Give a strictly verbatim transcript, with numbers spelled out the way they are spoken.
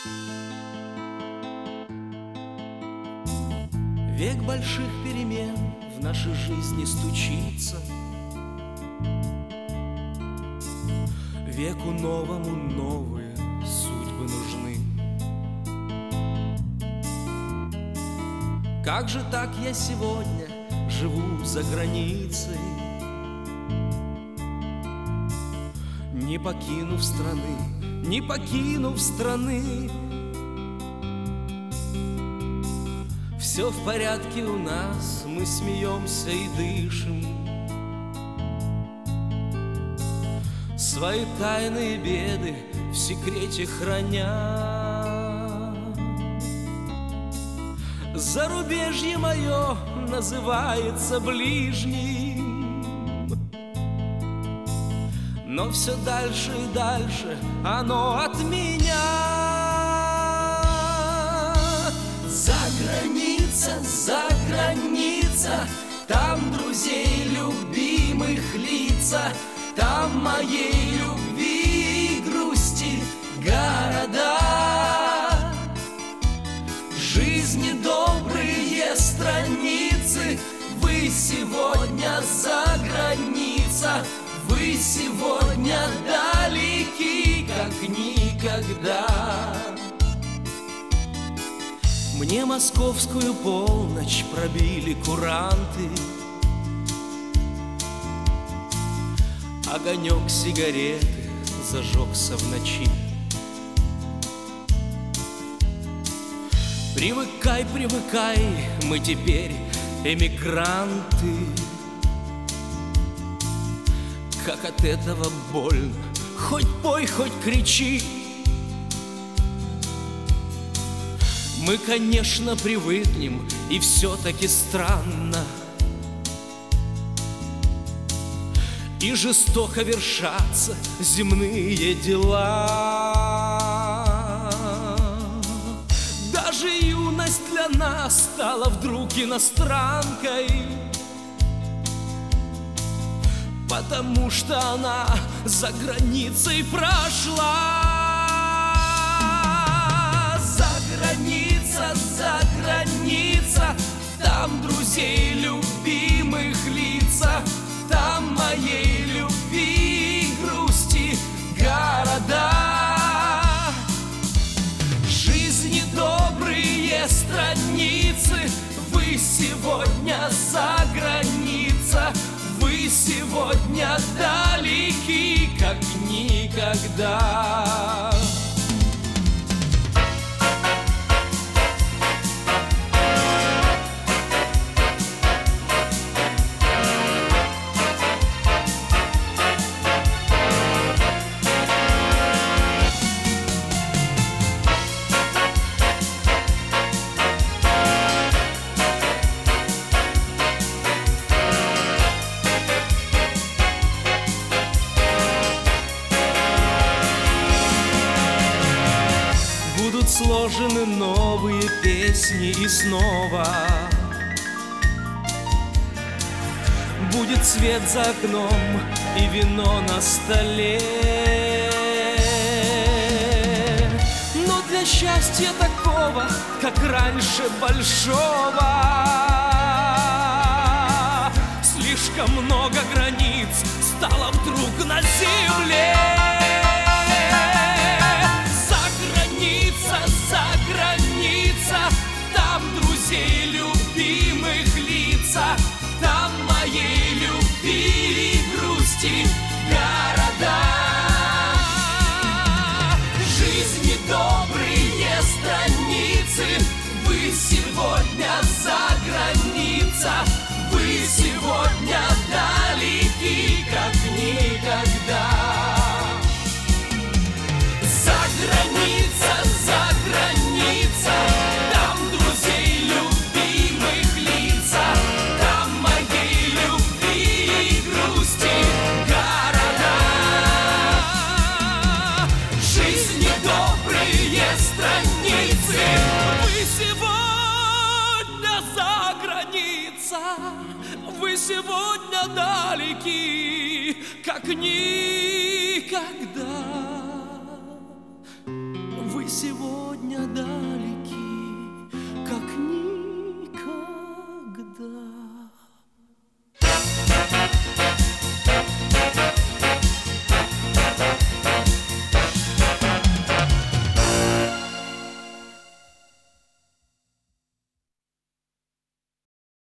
Век больших перемен в нашей жизни стучится, веку новому новые судьбы нужны. Как же так я сегодня живу за границей, не покинув страны, не покинув страны? Все в порядке у нас, мы смеемся и дышим, свои тайные беды в секрете храня. Зарубежье мое называется ближним, но все дальше и дальше оно от меня. За граница, за граница, там друзей любимых лица, там моей любви и грусти города. Жизни добрые страницы, вы сегодня за граница, вы сегодня далеки, как никогда. Мне московскую полночь пробили куранты, огонек сигареты зажегся в ночи. Привыкай, привыкай, мы теперь эмигранты. Как от этого больно, хоть пой, хоть кричи. Мы, конечно, привыкнем, и все-таки странно, и жестоко вершатся земные дела. Даже юность для нас стала вдруг иностранкой, потому что она за границей прошла. За граница, за граница, там друзей любимых лица, там моей любви и грусти города. Жизни добрые страницы, вы сегодня за граница, вы сегодня далеки, как никогда. Сложены новые песни и снова будет свет за окном и вино на столе. Но для счастья такого, как раньше большого, слишком много границ стало вдруг на земле. Там друзей любимых лица, там моей любви и грусти города. Жизни добрые страницы, вы сегодня за граница, вы сегодня далеки, как никогда. За граница, за граница, там друзей любимых лица, там моей любви и грусти города. Жизни добрые страницы, вы сегодня за граница, вы сегодня далеки, как никогда. Вы сегодня, да.